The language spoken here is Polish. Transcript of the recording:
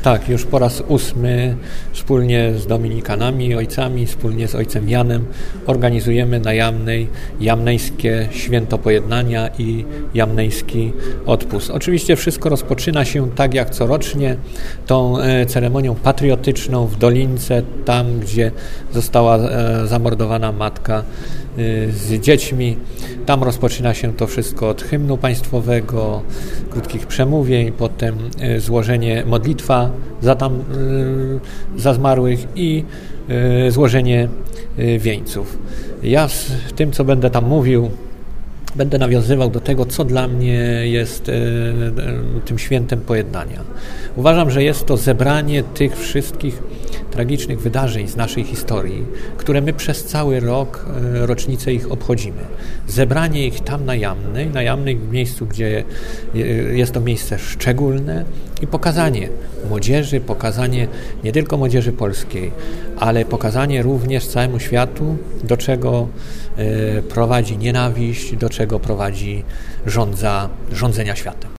Tak, już po raz 8 wspólnie z dominikanami, ojcami, wspólnie z ojcem Janem organizujemy na Jamnej jamnejskie święto pojednania i jamnejski odpust. Oczywiście wszystko rozpoczyna się tak jak corocznie, tą ceremonią patriotyczną w Dolince, tam gdzie została zamordowana matka z dziećmi. Tam rozpoczyna się to wszystko od hymnu państwowego, krótkich przemówień, potem złożenie, modlitwa za zmarłych i złożenie wieńców. Ja w tym, co będę tam mówił, będę nawiązywał do tego, co dla mnie jest tym świętem pojednania. Uważam, że jest to zebranie tych wszystkich tragicznych wydarzeń z naszej historii, które my przez cały rok, rocznicę ich obchodzimy. Zebranie ich tam na Jamnej w miejscu, gdzie jest to miejsce szczególne i pokazanie młodzieży, pokazanie nie tylko młodzieży polskiej, ale pokazanie również całemu światu, do czego prowadzi nienawiść, do czego prowadzi rządzenia światem.